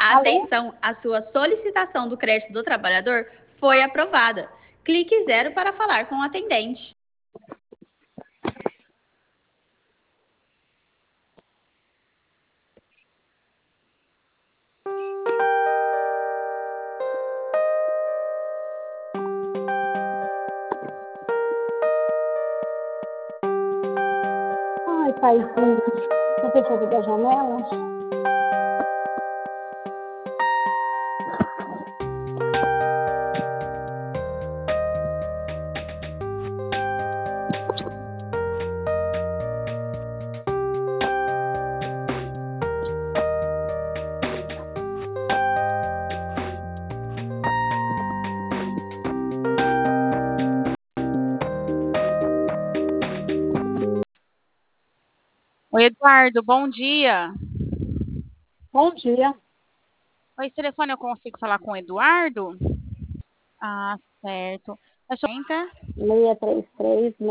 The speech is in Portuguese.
Alô? Atenção, a sua solicitação do crédito do trabalhador foi aprovada. Clique 0 para falar com o atendente. Ai, paizinho, você fechou aqui da janela? Oi, Eduardo, bom dia. Bom dia. Oi, esse telefone eu consigo falar com o Eduardo? Ah, certo. É só... 633